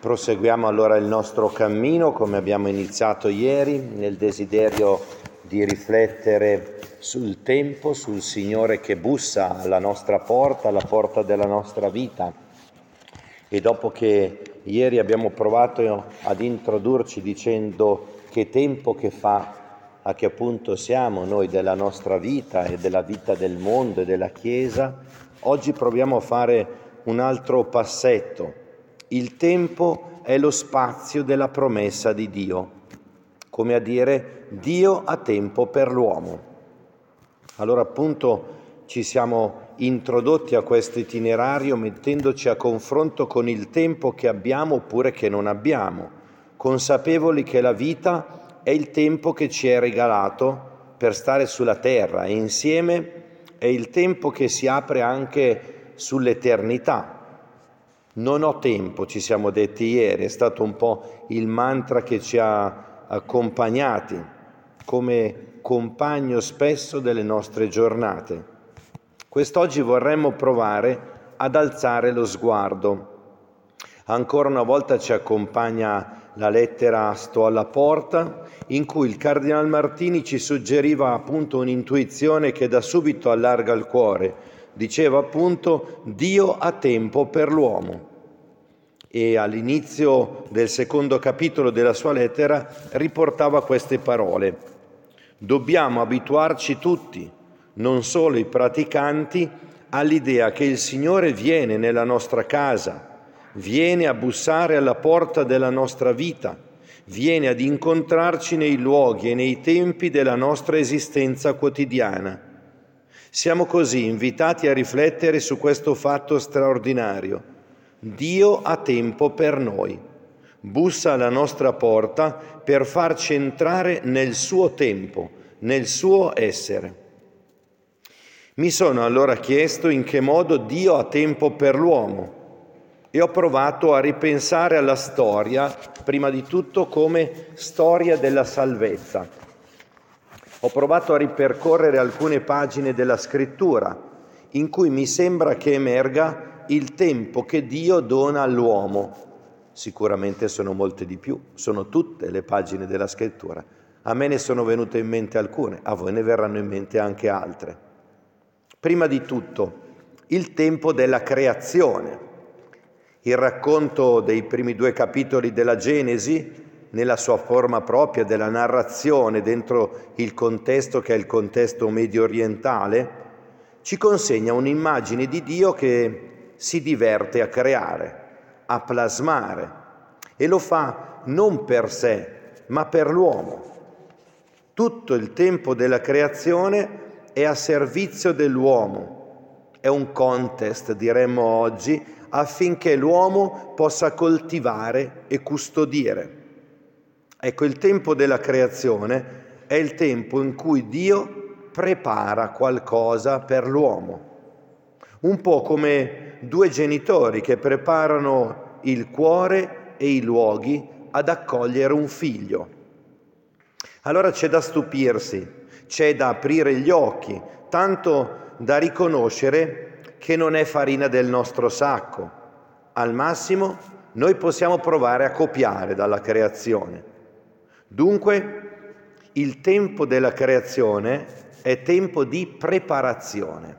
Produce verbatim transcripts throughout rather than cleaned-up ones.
Proseguiamo allora il nostro cammino come abbiamo iniziato ieri, nel desiderio di riflettere sul tempo, sul Signore che bussa alla nostra porta, alla porta della nostra vita. E dopo che ieri abbiamo provato ad introdurci dicendo che tempo che fa, a che punto siamo noi della nostra vita e della vita del mondo e della Chiesa, oggi proviamo a fare un altro passetto. Il tempo è lo spazio della promessa di Dio, come a dire Dio ha tempo per l'uomo. Allora appunto ci siamo introdotti a questo itinerario mettendoci a confronto con il tempo che abbiamo oppure che non abbiamo, consapevoli che la vita è il tempo che ci è regalato per stare sulla terra e insieme è il tempo che si apre anche sull'eternità. Non ho tempo, ci siamo detti ieri, è stato un po' il mantra che ci ha accompagnati come compagno spesso delle nostre giornate. Quest'oggi vorremmo provare ad alzare lo sguardo. Ancora una volta ci accompagna la lettera Sto alla porta, in cui il Cardinal Martini ci suggeriva appunto un'intuizione che da subito allarga il cuore. Diceva appunto Dio ha tempo per l'uomo e all'inizio del secondo capitolo della sua lettera riportava queste parole: dobbiamo abituarci tutti, non solo i praticanti, all'idea che il Signore viene nella nostra casa, viene a bussare alla porta della nostra vita, viene ad incontrarci nei luoghi e nei tempi della nostra esistenza quotidiana. Siamo così invitati a riflettere su questo fatto straordinario. Dio ha tempo per noi, bussa alla nostra porta per farci entrare nel suo tempo, nel suo essere. Mi sono allora chiesto in che modo Dio ha tempo per l'uomo e ho provato a ripensare alla storia, prima di tutto come storia della salvezza. Ho provato a ripercorrere alcune pagine della Scrittura in cui mi sembra che emerga il tempo che Dio dona all'uomo. Sicuramente sono molte di più, sono tutte le pagine della Scrittura. A me ne sono venute in mente alcune, a voi ne verranno in mente anche altre. Prima di tutto, il tempo della creazione. Il racconto dei primi due capitoli della Genesi, nella sua forma propria della narrazione dentro il contesto che è il contesto medio orientale, ci consegna un'immagine di Dio che si diverte a creare, a plasmare, e lo fa non per sé, ma per l'uomo. Tutto il tempo della creazione è a servizio dell'uomo, è un contest, diremmo oggi, affinché l'uomo possa coltivare e custodire. Ecco, il tempo della creazione è il tempo in cui Dio prepara qualcosa per l'uomo. Un po' come due genitori che preparano il cuore e i luoghi ad accogliere un figlio. Allora c'è da stupirsi, c'è da aprire gli occhi, tanto da riconoscere che non è farina del nostro sacco. Al massimo noi possiamo provare a copiare dalla creazione. Dunque, il tempo della creazione è tempo di preparazione.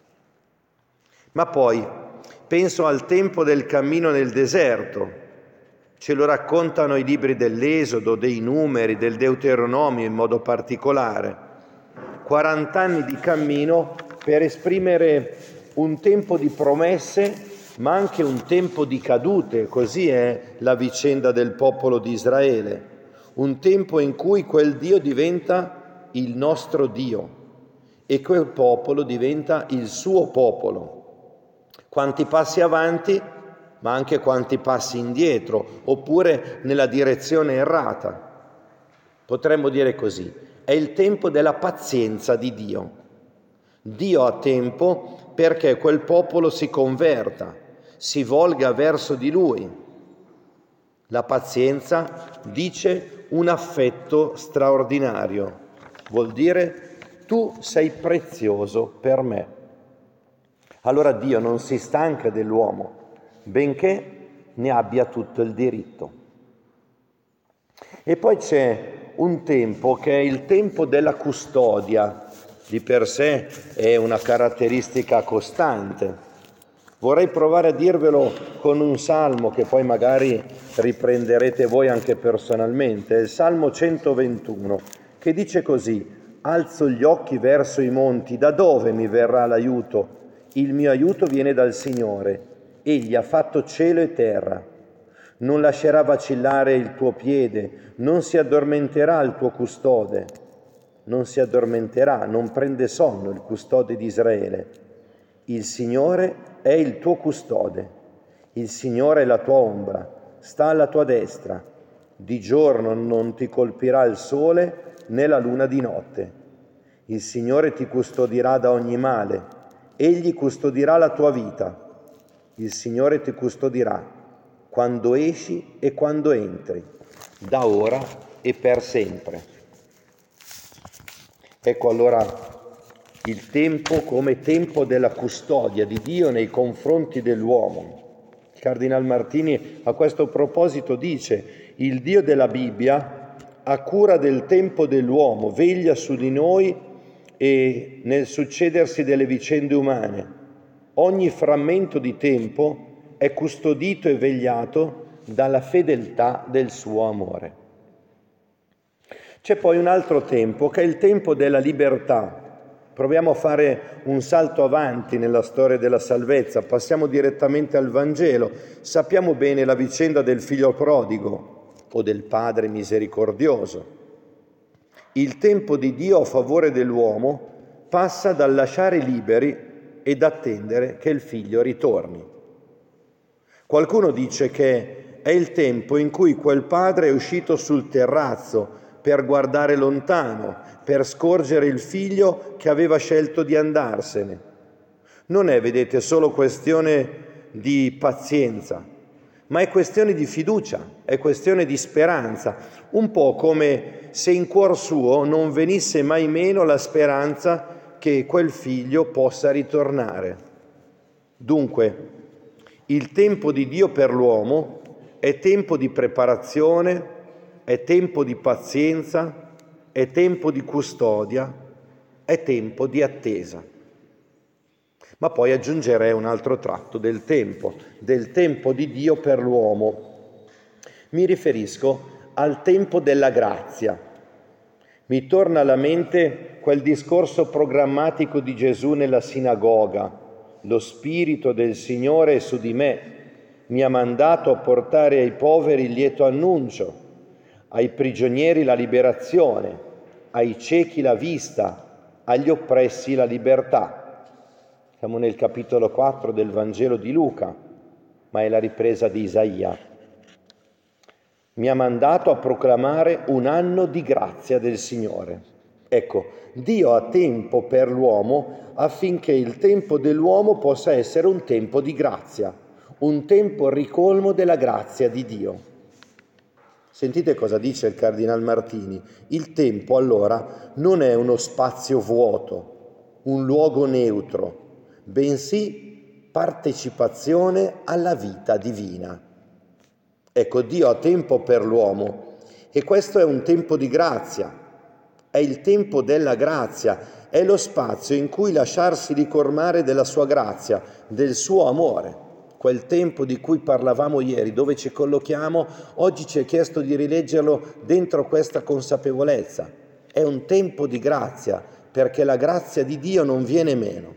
Ma poi penso al tempo del cammino nel deserto. Ce lo raccontano i libri dell'Esodo, dei Numeri, del Deuteronomio in modo particolare. quarant'anni di cammino per esprimere un tempo di promesse, ma anche un tempo di cadute. Così è la vicenda del popolo di Israele. Un tempo in cui quel Dio diventa il nostro Dio e quel popolo diventa il suo popolo. Quanti passi avanti, ma anche quanti passi indietro, oppure nella direzione errata. Potremmo dire così, è il tempo della pazienza di Dio. Dio ha tempo perché quel popolo si converta, si volga verso di Lui. La pazienza dice un affetto straordinario, vuol dire tu sei prezioso per me. Allora Dio non si stanca dell'uomo, benché ne abbia tutto il diritto. E poi c'è un tempo che è il tempo della custodia, di per sé è una caratteristica costante. Vorrei provare a dirvelo con un salmo che poi magari riprenderete voi anche personalmente, è il Salmo centoventuno, che dice così: alzo gli occhi verso i monti, da dove mi verrà l'aiuto? Il mio aiuto viene dal Signore, Egli ha fatto cielo e terra. Non lascerà vacillare il tuo piede, non si addormenterà il tuo custode, non si addormenterà, non prende sonno il custode di Israele. Il Signore è il tuo custode, il Signore è la tua ombra, sta alla tua destra. Di giorno non ti colpirà il sole né la luna di notte. Il Signore ti custodirà da ogni male, Egli custodirà la tua vita. Il Signore ti custodirà quando esci e quando entri, da ora e per sempre. Ecco allora il tempo come tempo della custodia di Dio nei confronti dell'uomo. Il Cardinal Martini a questo proposito dice: il Dio della Bibbia ha cura del tempo dell'uomo, veglia su di noi e nel succedersi delle vicende umane. Ogni frammento di tempo è custodito e vegliato dalla fedeltà del suo amore. C'è poi un altro tempo che è il tempo della libertà. Proviamo a fare un salto avanti nella storia della salvezza, passiamo direttamente al Vangelo. Sappiamo bene la vicenda del figlio prodigo o del padre misericordioso. Il tempo di Dio a favore dell'uomo passa dal lasciare liberi ed attendere che il figlio ritorni. Qualcuno dice che è il tempo in cui quel padre è uscito sul terrazzo per guardare lontano, per scorgere il figlio che aveva scelto di andarsene. Non è, vedete, solo questione di pazienza, ma è questione di fiducia, è questione di speranza, un po' come se in cuor suo non venisse mai meno la speranza che quel figlio possa ritornare. Dunque, il tempo di Dio per l'uomo è tempo di preparazione, è tempo di pazienza, è tempo di custodia, è tempo di attesa. Ma poi aggiungerei un altro tratto del tempo, del tempo di Dio per l'uomo. Mi riferisco al tempo della grazia. Mi torna alla mente quel discorso programmatico di Gesù nella sinagoga: lo Spirito del Signore è su di me, mi ha mandato a portare ai poveri il lieto annuncio, ai prigionieri la liberazione, ai ciechi la vista, agli oppressi la libertà. Siamo nel capitolo quattro del Vangelo di Luca, ma è la ripresa di Isaia. Mi ha mandato a proclamare un anno di grazia del Signore. Ecco, Dio ha tempo per l'uomo affinché il tempo dell'uomo possa essere un tempo di grazia, un tempo ricolmo della grazia di Dio. Sentite cosa dice il Cardinal Martini. Il tempo allora non è uno spazio vuoto, un luogo neutro, bensì partecipazione alla vita divina. Ecco, Dio ha tempo per l'uomo e questo è un tempo di grazia, è il tempo della grazia, è lo spazio in cui lasciarsi ricolmare della sua grazia, del suo amore. Quel tempo di cui parlavamo ieri, dove ci collochiamo, oggi ci è chiesto di rileggerlo dentro questa consapevolezza. È un tempo di grazia, perché la grazia di Dio non viene meno.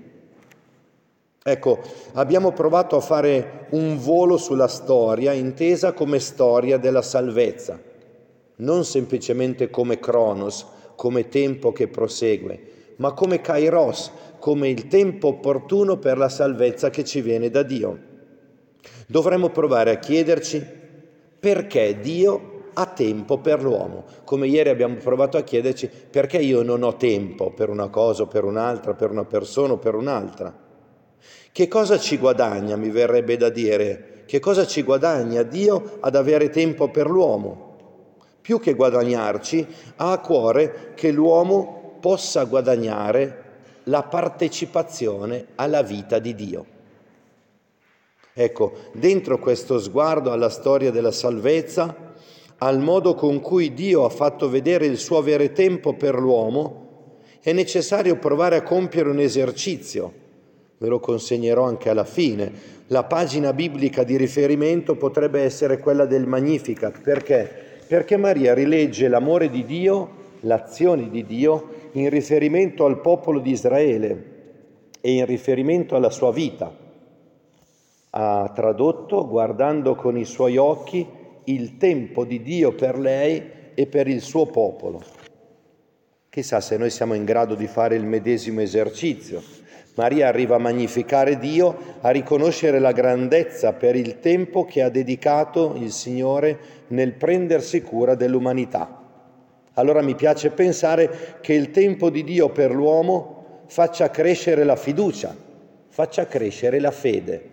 Ecco, abbiamo provato a fare un volo sulla storia, intesa come storia della salvezza, non semplicemente come Cronos, come tempo che prosegue, ma come Kairos, come il tempo opportuno per la salvezza che ci viene da Dio. Dovremmo provare a chiederci perché Dio ha tempo per l'uomo, come ieri abbiamo provato a chiederci perché io non ho tempo per una cosa o per un'altra, per una persona o per un'altra. Che cosa ci guadagna, mi verrebbe da dire, che cosa ci guadagna Dio ad avere tempo per l'uomo? Più che guadagnarci, ha a cuore che l'uomo possa guadagnare la partecipazione alla vita di Dio. Ecco, dentro questo sguardo alla storia della salvezza, al modo con cui Dio ha fatto vedere il suo avere tempo per l'uomo, è necessario provare a compiere un esercizio. Ve lo consegnerò anche alla fine. La pagina biblica di riferimento potrebbe essere quella del Magnificat. Perché? Perché Maria rilegge l'amore di Dio, l'azione di Dio, in riferimento al popolo di Israele e in riferimento alla sua vita. Ha tradotto guardando con i suoi occhi il tempo di Dio per lei e per il suo popolo. Chissà se noi siamo in grado di fare il medesimo esercizio. Maria arriva a magnificare Dio, a riconoscere la grandezza per il tempo che ha dedicato il Signore nel prendersi cura dell'umanità. Allora mi piace pensare che il tempo di Dio per l'uomo faccia crescere la fiducia, faccia crescere la fede.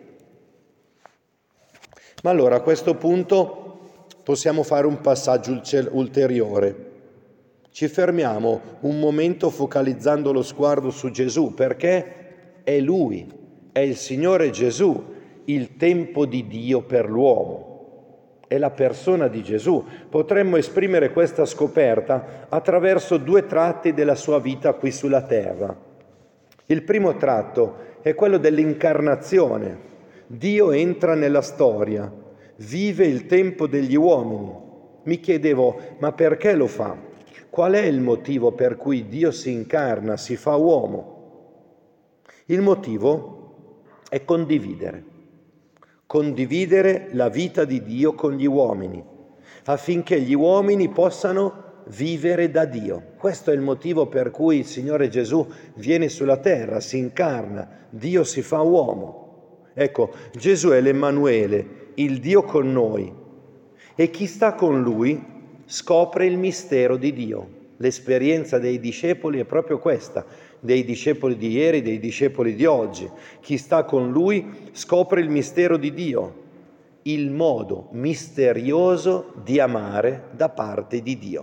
Ma allora a questo punto possiamo fare un passaggio ulteriore. Ci fermiamo un momento focalizzando lo sguardo su Gesù, perché è Lui, è il Signore Gesù, il tempo di Dio per l'uomo. È la persona di Gesù. Potremmo esprimere questa scoperta attraverso due tratti della sua vita qui sulla terra. Il primo tratto è quello dell'incarnazione. Dio entra nella storia, vive il tempo degli uomini. Mi chiedevo, ma perché lo fa? Qual è il motivo per cui Dio si incarna, si fa uomo? Il motivo è condividere. Condividere la vita di Dio con gli uomini, affinché gli uomini possano vivere da Dio. Questo è il motivo per cui il Signore Gesù viene sulla terra, si incarna, Dio si fa uomo. Ecco, Gesù è l'Emmanuele, il Dio con noi, e chi sta con Lui scopre il mistero di Dio. L'esperienza dei discepoli è proprio questa, dei discepoli di ieri, dei discepoli di oggi. Chi sta con Lui scopre il mistero di Dio, il modo misterioso di amare da parte di Dio.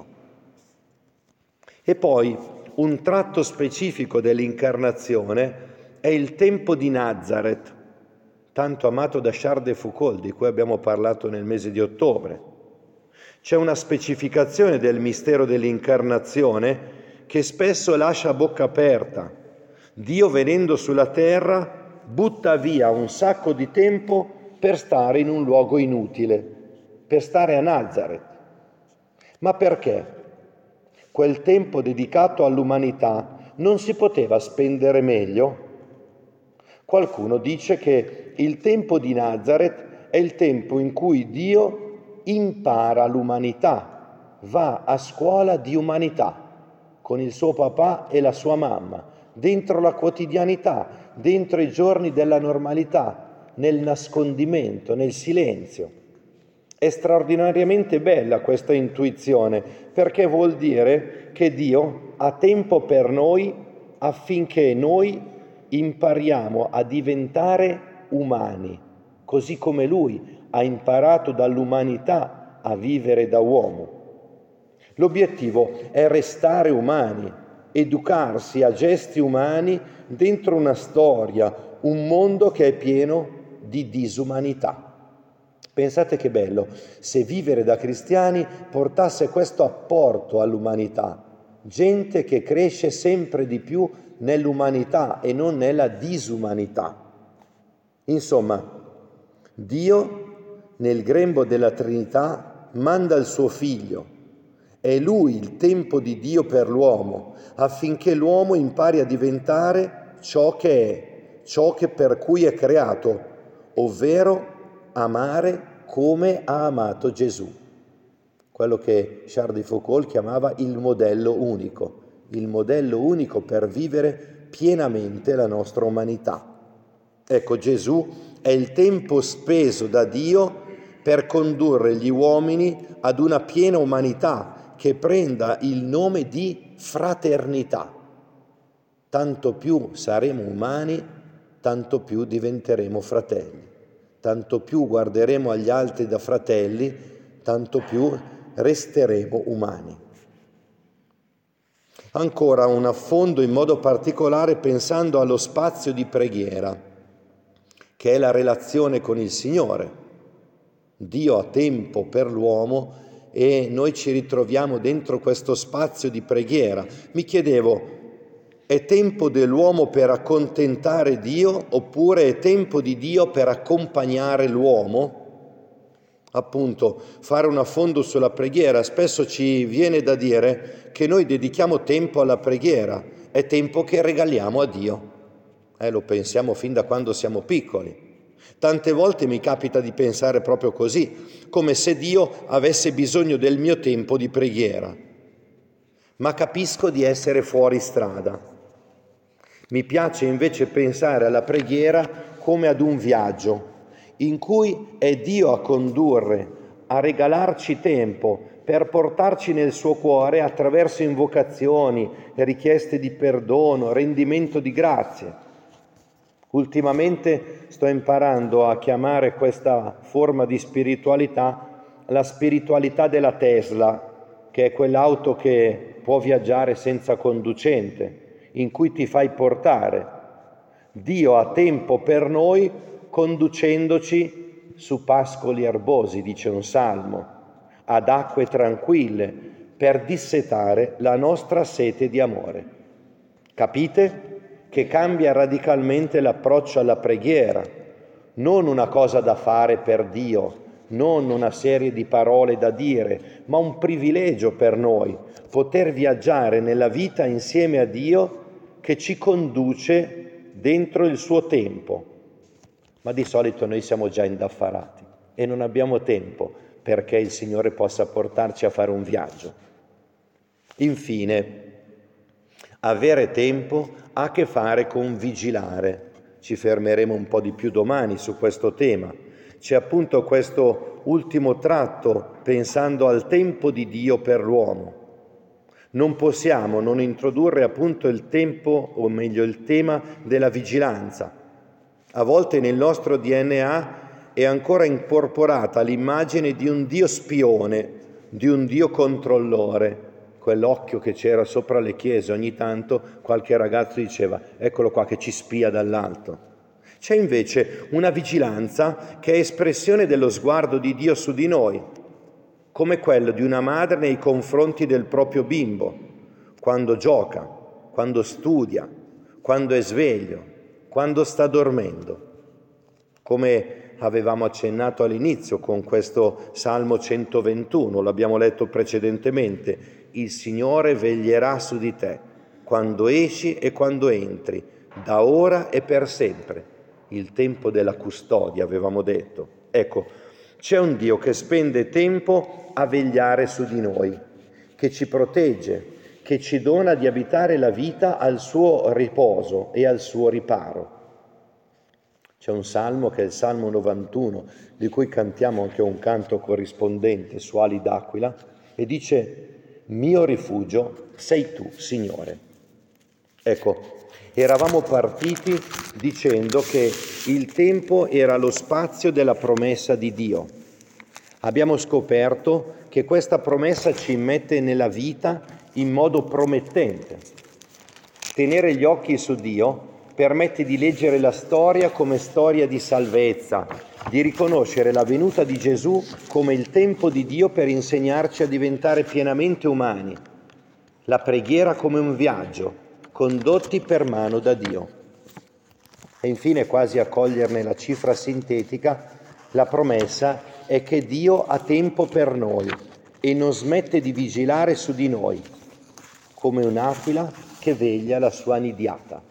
E poi un tratto specifico dell'incarnazione è il tempo di Nazareth, tanto amato da Charles de Foucault, di cui abbiamo parlato nel mese di ottobre. C'è una specificazione del mistero dell'incarnazione che spesso lascia a bocca aperta. Dio, venendo sulla terra, butta via un sacco di tempo per stare in un luogo inutile, per stare a Nazareth. Ma perché? Quel tempo dedicato all'umanità non si poteva spendere meglio? Qualcuno dice che il tempo di Nazareth è il tempo in cui Dio impara l'umanità, va a scuola di umanità con il suo papà e la sua mamma, dentro la quotidianità, dentro i giorni della normalità, nel nascondimento, nel silenzio. È straordinariamente bella questa intuizione, perché vuol dire che Dio ha tempo per noi affinché noi impariamo a diventare umani, così come Lui ha imparato dall'umanità a vivere da uomo. L'obiettivo è restare umani, educarsi a gesti umani dentro una storia, un mondo che è pieno di disumanità. Pensate che bello se vivere da cristiani portasse questo apporto all'umanità, gente che cresce sempre di più nell'umanità e non nella disumanità. Insomma, Dio nel grembo della Trinità manda il suo Figlio. È Lui il tempo di Dio per l'uomo, affinché l'uomo impari a diventare ciò che è, ciò che per cui è creato, ovvero amare come ha amato Gesù. Quello che Charles de Foucault chiamava il modello unico, il modello unico per vivere pienamente la nostra umanità. Ecco, Gesù è il tempo speso da Dio per condurre gli uomini ad una piena umanità che prenda il nome di fraternità. Tanto più saremo umani, tanto più diventeremo fratelli. Tanto più guarderemo agli altri da fratelli, tanto più resteremo umani. Ancora un affondo in modo particolare pensando allo spazio di preghiera. che è la relazione con il Signore. Dio ha tempo per l'uomo e noi ci ritroviamo dentro questo spazio di preghiera. Mi chiedevo, è tempo dell'uomo per accontentare Dio oppure è tempo di Dio per accompagnare l'uomo? Appunto, fare un affondo sulla preghiera. Spesso ci viene da dire che noi dedichiamo tempo alla preghiera, è tempo che regaliamo a Dio. Eh, lo pensiamo fin da quando siamo piccoli. Tante volte mi capita di pensare proprio così, come se Dio avesse bisogno del mio tempo di preghiera. Ma capisco di essere fuori strada. Mi piace invece pensare alla preghiera come ad un viaggio, in cui è Dio a condurre, a regalarci tempo per portarci nel suo cuore attraverso invocazioni, richieste di perdono, rendimento di grazie. Ultimamente sto imparando a chiamare questa forma di spiritualità la spiritualità della Tesla, che è quell'auto che può viaggiare senza conducente, in cui ti fai portare. Dio ha tempo per noi conducendoci su pascoli erbosi, dice un salmo, ad acque tranquille, per dissetare la nostra sete di amore. Capite? Che cambia radicalmente l'approccio alla preghiera, non una cosa da fare per Dio, non una serie di parole da dire, ma un privilegio per noi, poter viaggiare nella vita insieme a Dio che ci conduce dentro il suo tempo. Ma di solito noi siamo già indaffarati e non abbiamo tempo perché il Signore possa portarci a fare un viaggio. Infine, avere tempo ha a che fare con vigilare. Ci fermeremo un po' di più domani su questo tema. C'è appunto questo ultimo tratto pensando al tempo di Dio per l'uomo. Non possiamo non introdurre appunto il tempo, o meglio il tema della vigilanza. A volte nel nostro D N A è ancora incorporata l'immagine di un Dio spione, di un Dio controllore. Quell'occhio che c'era sopra le chiese, ogni tanto qualche ragazzo diceva eccolo qua che ci spia dall'alto. C'è invece una vigilanza che è espressione dello sguardo di Dio su di noi, come quello di una madre nei confronti del proprio bimbo, quando gioca, quando studia, quando è sveglio, quando sta dormendo. Come avevamo accennato all'inizio con questo Salmo centoventuno, l'abbiamo letto precedentemente, il Signore veglierà su di te, quando esci e quando entri, da ora e per sempre. Il tempo della custodia, avevamo detto. Ecco, c'è un Dio che spende tempo a vegliare su di noi, che ci protegge, che ci dona di abitare la vita al suo riposo e al suo riparo. C'è un salmo che è il Salmo novantuno, di cui cantiamo anche un canto corrispondente su ali d'aquila, e dice: mio rifugio sei tu, Signore. Ecco, eravamo partiti dicendo che il tempo era lo spazio della promessa di Dio. Abbiamo scoperto che questa promessa ci mette nella vita in modo promettente. Tenere gli occhi su Dio permette di leggere la storia come storia di salvezza, di riconoscere la venuta di Gesù come il tempo di Dio per insegnarci a diventare pienamente umani, la preghiera come un viaggio, condotti per mano da Dio. E infine, quasi a coglierne la cifra sintetica, la promessa è che Dio ha tempo per noi e non smette di vigilare su di noi, come un'aquila che veglia la sua nidiata.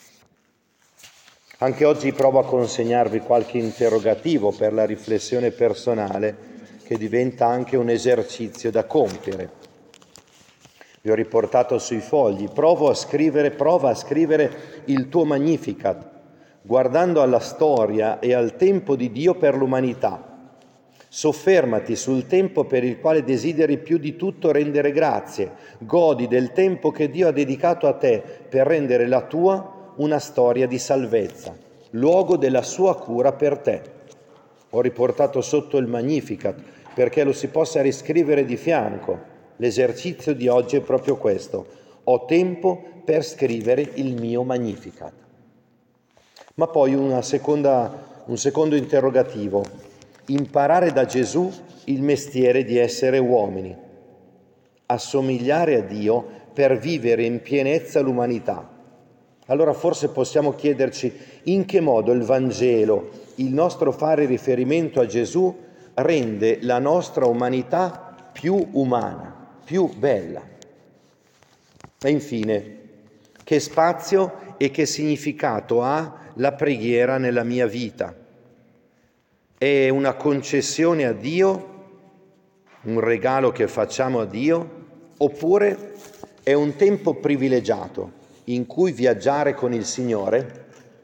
Anche oggi provo a consegnarvi qualche interrogativo per la riflessione personale, che diventa anche un esercizio da compiere. Vi ho riportato sui fogli, provo a scrivere, prova a scrivere il tuo Magnificat, guardando alla storia e al tempo di Dio per l'umanità. Soffermati sul tempo per il quale desideri più di tutto rendere grazie, godi del tempo che Dio ha dedicato a te per rendere la tua una storia di salvezza, luogo della sua cura per te. Ho riportato sotto il Magnificat perché lo si possa riscrivere di fianco. L'esercizio di oggi è proprio questo. Ho tempo per scrivere il mio Magnificat. Ma poi una seconda, un secondo interrogativo: imparare da Gesù il mestiere di essere uomini, assomigliare a Dio per vivere in pienezza l'umanità. Allora forse possiamo chiederci in che modo il Vangelo, il nostro fare riferimento a Gesù, rende la nostra umanità più umana, più bella. E infine, che spazio e che significato ha la preghiera nella mia vita? È una concessione a Dio, un regalo che facciamo a Dio, oppure è un tempo privilegiato in cui viaggiare con il Signore?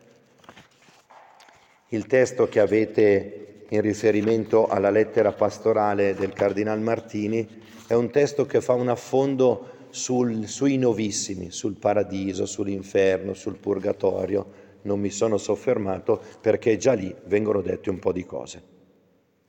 Il testo che avete in riferimento alla lettera pastorale del Cardinal Martini è un testo che fa un affondo sul, sui novissimi, sul paradiso, sull'inferno, sul purgatorio. Non mi sono soffermato perché già lì vengono dette un po' di cose.